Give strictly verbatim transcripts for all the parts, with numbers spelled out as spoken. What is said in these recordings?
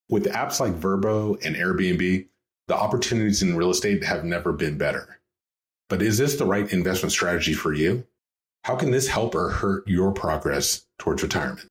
With apps like Vrbo and Airbnb, the opportunities in real estate have never been better. But is this the right investment strategy for you? How can this help or hurt your progress towards retirement?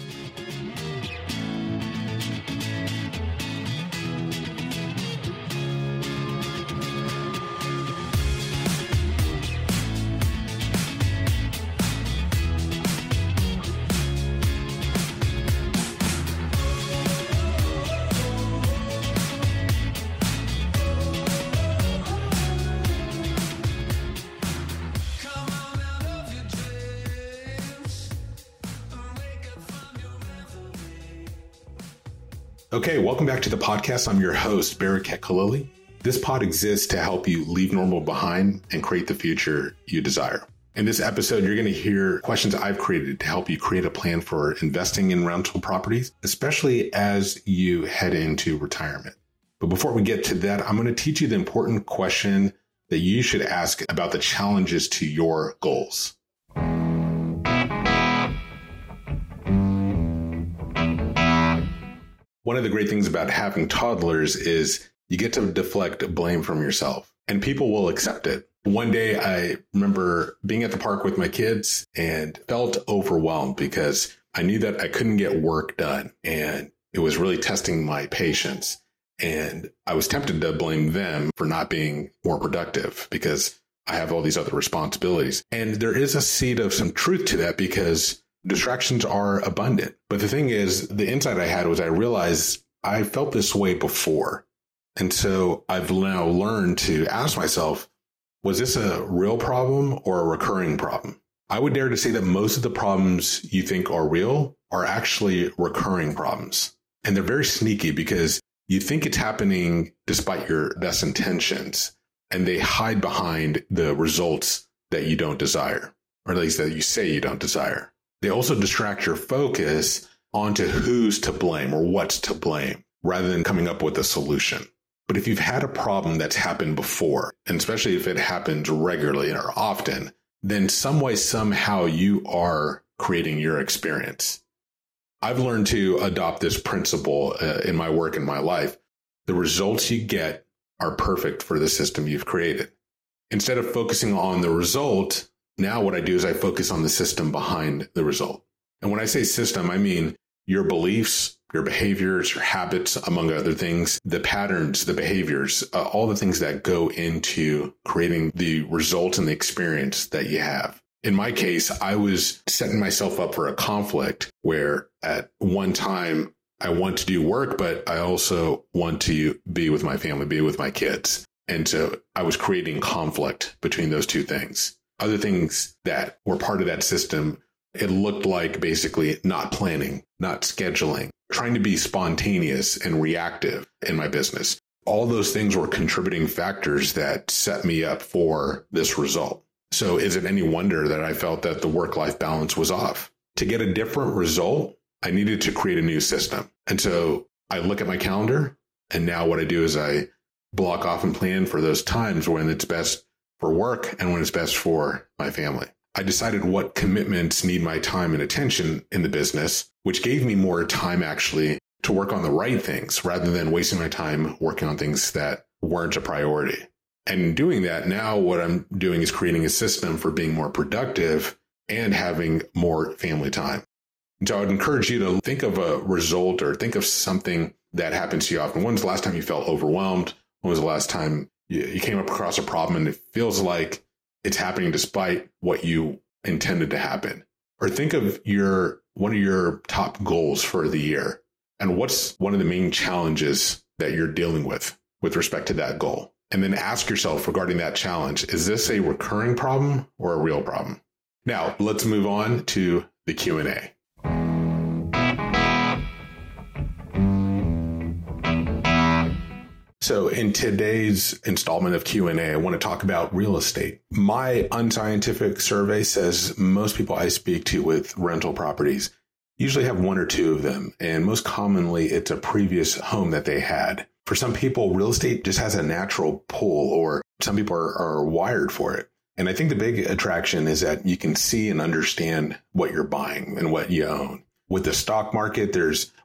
Okay, welcome back to the podcast. I'm your host, Barakat Khalili. This pod exists to help you leave normal behind and create the future you desire. In this episode, you're going to hear questions I've created to help you create a plan for investing in rental properties, especially as you head into retirement. But before we get to that, I'm going to teach you the important question that you should ask about the challenges to your goals. One of the great things about having toddlers is you get to deflect blame from yourself and people will accept it. One day I remember being at the park with my kids and felt overwhelmed because I knew that I couldn't get work done and it was really testing my patience. And I was tempted to blame them for not being more productive because I have all these other responsibilities. And there is a seed of some truth to that because distractions are abundant. But the thing is, the insight I had was I realized I felt this way before. And so I've now learned to ask myself, was this a real problem or a recurring problem? I would dare to say that most of the problems you think are real are actually recurring problems. And they're very sneaky because you think it's happening despite your best intentions, and they hide behind the results that you don't desire, or at least that you say you don't desire. They also distract your focus onto who's to blame or what's to blame rather than coming up with a solution. But if you've had a problem that's happened before, and especially if it happens regularly or often, then some way, somehow you are creating your experience. I've learned to adopt this principle uh, in my work and my life. The results you get are perfect for the system you've created. Instead of focusing on the result, now what I do is I focus on the system behind the result. And when I say system, I mean your beliefs, your behaviors, your habits, among other things, the patterns, the behaviors, uh, all the things that go into creating the results and the experience that you have. In my case, I was setting myself up for a conflict where at one time I want to do work, but I also want to be with my family, be with my kids. And so I was creating conflict between those two things. Other things that were part of that system, it looked like basically not planning, not scheduling, trying to be spontaneous and reactive in my business. All those things were contributing factors that set me up for this result. So is it any wonder that I felt that the work-life balance was off? To get a different result, I needed to create a new system. And so I look at my calendar, and now what I do is I block off and plan for those times when it's best for work and when it's best for my family. I decided what commitments need my time and attention in the business, which gave me more time actually to work on the right things rather than wasting my time working on things that weren't a priority. And in doing that, now what I'm doing is creating a system for being more productive and having more family time. And so I would encourage you to think of a result or think of something that happens to you often. When's the last time you felt overwhelmed? When was the last time you came up across a problem and it feels like it's happening despite what you intended to happen? Or think of your one of your top goals for the year. And what's one of the main challenges that you're dealing with with respect to that goal? And then ask yourself regarding that challenge, is this a recurring problem or a real problem? Now, let's move on to the Q and A. So in today's installment of Q and A, I want to talk about real estate. My unscientific survey says most people I speak to with rental properties usually have one or two of them. And most commonly, it's a previous home that they had. For some people, real estate just has a natural pull, or some people are, are wired for it. And I think the big attraction is that you can see and understand what you're buying and what you own. With the stock market, there's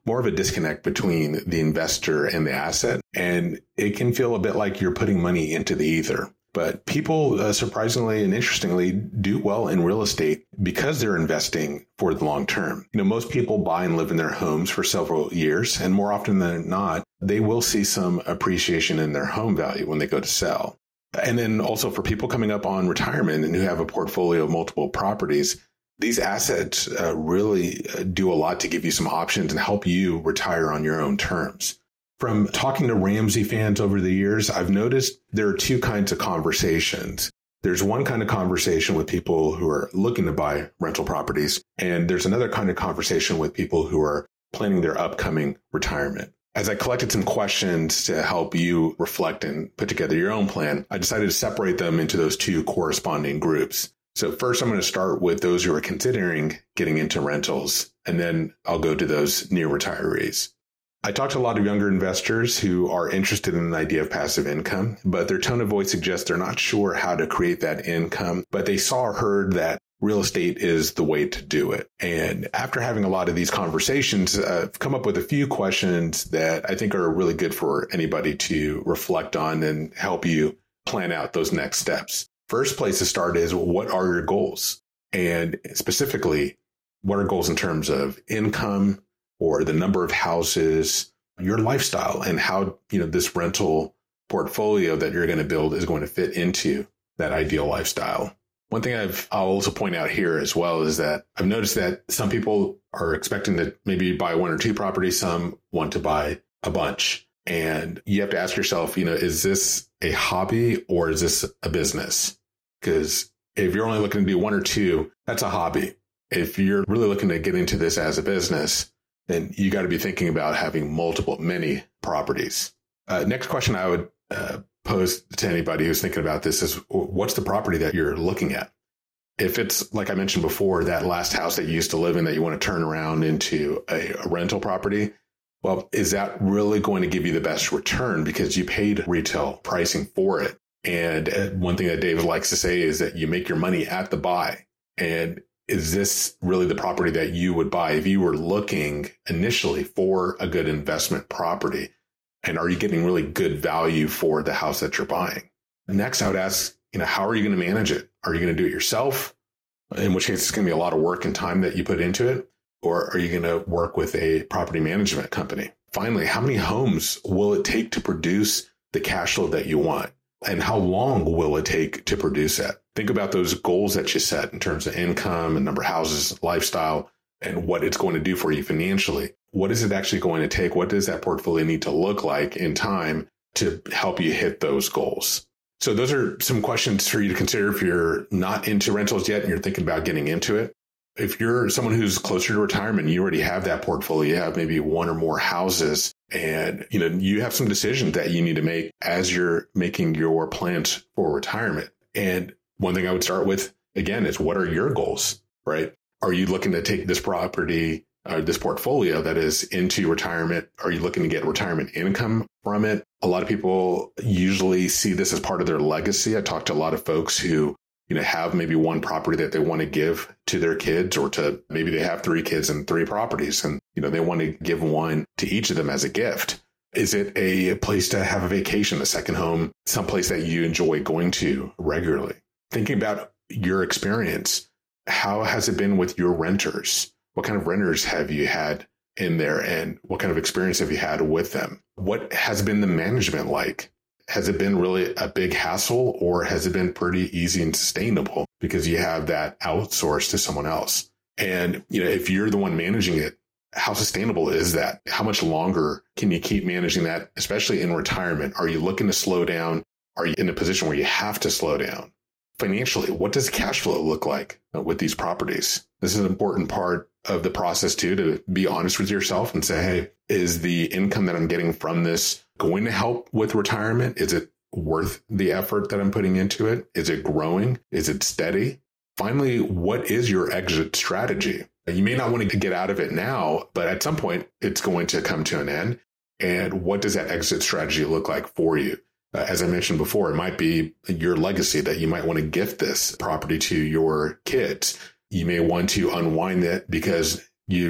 more of a disconnect between the investor and the asset. And it can feel a bit like you're putting money into the ether. But people, uh, surprisingly and interestingly, do well in real estate because they're investing for the long term. You know, most people buy and live in their homes for several years, and more often than not, they will see some appreciation in their home value when they go to sell. And then also for people coming up on retirement and who have a portfolio of multiple properties, these assets uh, really do a lot to give you some options and help you retire on your own terms. From talking to Ramsey fans over the years, I've noticed there are two kinds of conversations. There's one kind of conversation with people who are looking to buy rental properties, and there's another kind of conversation with people who are planning their upcoming retirement. As I collected some questions to help you reflect and put together your own plan, I decided to separate them into those two corresponding groups. So first, I'm going to start with those who are considering getting into rentals, and then I'll go to those near retirees. I talked to a lot of younger investors who are interested in the idea of passive income, but their tone of voice suggests they're not sure how to create that income, but they saw or heard that real estate is the way to do it. And after having a lot of these conversations, I've come up with a few questions that I think are really good for anybody to reflect on and help you plan out those next steps. First place to start is, what are your goals? And specifically, what are goals in terms of income or the number of houses, your lifestyle, and how, you know, this rental portfolio that you're going to build is going to fit into that ideal lifestyle. One thing I've, I'll also point out here as well is that I've noticed that some people are expecting to maybe buy one or two properties. Some want to buy a bunch. And you have to ask yourself, you know, is this a hobby or is this a business? Because if you're only looking to do one or two, that's a hobby. If you're really looking to get into this as a business, then you got to be thinking about having multiple, many properties. Uh, next question I would uh, pose to anybody who's thinking about this is, what's the property that you're looking at? If it's, like I mentioned before, that last house that you used to live in that you want to turn around into a, a rental property, well, is that really going to give you the best return because you paid retail pricing for it? And one thing that David likes to say is that you make your money at the buy. And is this really the property that you would buy if you were looking initially for a good investment property? And are you getting really good value for the house that you're buying? Next, I would ask, you know, how are you going to manage it? Are you going to do it yourself? In which case, it's going to be a lot of work and time that you put into it. Or are you going to work with a property management company? Finally, how many homes will it take to produce the cash flow that you want? And how long will it take to produce that? Think about those goals that you set in terms of income and number of houses, lifestyle, and what it's going to do for you financially. What is it actually going to take? What does that portfolio need to look like in time to help you hit those goals? So those are some questions for you to consider if you're not into rentals yet and you're thinking about getting into it. If you're someone who's closer to retirement, you already have that portfolio, you have maybe one or more houses, and you know you have some decisions that you need to make as you're making your plans for retirement. And one thing I would start with, again, is what are your goals, right? Are you looking to take this property, uh, this portfolio that is into retirement? Are you looking to get retirement income from it? A lot of people usually see this as part of their legacy. I talked to a lot of folks who, you know, have maybe one property that they want to give to their kids, or to maybe they have three kids and three properties, and, you know, they want to give one to each of them as a gift. Is it a place to have a vacation, a second home, someplace that you enjoy going to regularly? Thinking about your experience, how has it been with your renters? What kind of renters have you had in there, and what kind of experience have you had with them? What has been the management like? Has it been really a big hassle, or has it been pretty easy and sustainable because you have that outsourced to someone else? And, you know, if you're the one managing it, how sustainable is that? How much longer can you keep managing that, especially in retirement? Are you looking to slow down? Are you in a position where you have to slow down? Financially, what does cash flow look like with these properties? This is an important part of the process too, to be honest with yourself and say, hey, is the income that I'm getting from this going to help with retirement? Is it worth the effort that I'm putting into it? Is it growing? Is it steady? Finally, what is your exit strategy? You may not want to get out of it now, but at some point it's going to come to an end. And what does that exit strategy look like for you? Uh, as I mentioned before, it might be your legacy that you might want to gift this property to your kids. You may want to unwind it because you've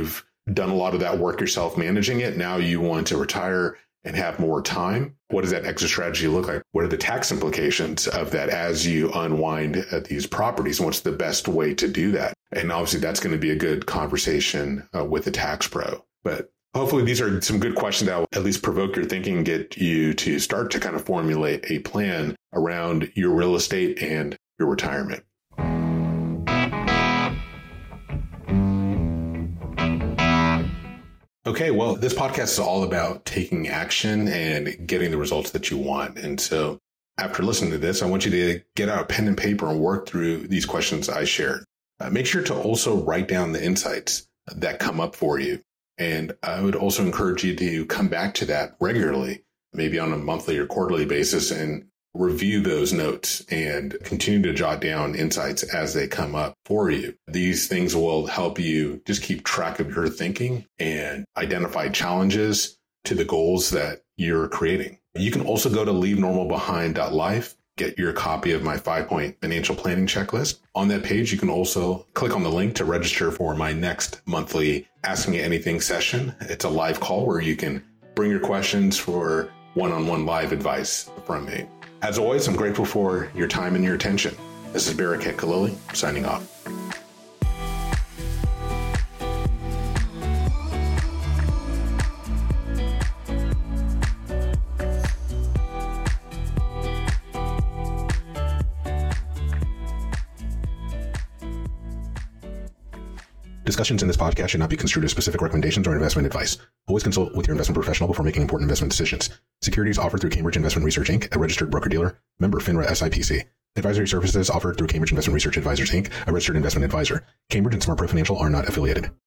done a lot of that work yourself managing it. Now you want to retire and have more time. What does that exit strategy look like? What are the tax implications of that as you unwind uh, these properties? What's the best way to do that? And obviously that's going to be a good conversation uh, with the tax pro. But hopefully these are some good questions that will at least provoke your thinking and get you to start to kind of formulate a plan around your real estate and your retirement. Okay, well, this podcast is all about taking action and getting the results that you want. And so after listening to this, I want you to get out a pen and paper and work through these questions I shared. Uh, make sure to also write down the insights that come up for you. And I would also encourage you to come back to that regularly, maybe on a monthly or quarterly basis, and review those notes and continue to jot down insights as they come up for you. These things will help you just keep track of your thinking and identify challenges to the goals that you're creating. You can also go to leave normal behind dot life, get your copy of my five-point financial planning checklist. On that page, you can also click on the link to register for my next monthly Ask Me Anything session. It's a live call where you can bring your questions for one-on-one live advice from me. As always, I'm grateful for your time and your attention. This is Barakat Khalili, signing off. Discussions in this podcast should not be construed as specific recommendations or investment advice. Always consult with your investment professional before making important investment decisions. Securities offered through Cambridge Investment Research, Incorporated, a registered broker-dealer, member FINRA S I P C. Advisory services offered through Cambridge Investment Research Advisors, Incorporated, a registered investment advisor. Cambridge and SmartPro Financial are not affiliated.